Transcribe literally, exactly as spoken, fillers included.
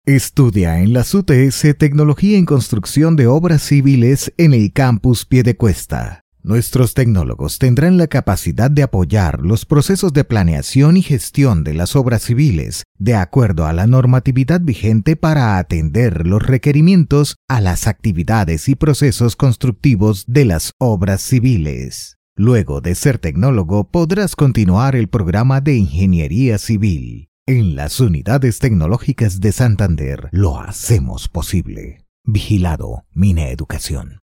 Estudia en las U T S Tecnología en Construcción de Obras Civiles en el Campus Piedecuesta. Nuestros tecnólogos tendrán la capacidad de apoyar los procesos de planeación y gestión de las obras civiles de acuerdo a la normatividad vigente para atender los requerimientos a las actividades y procesos constructivos de las obras civiles. Luego de ser tecnólogo, podrás continuar el programa de Ingeniería Civil. En las unidades tecnológicas de Santander lo hacemos posible. Vigilado Mineducación.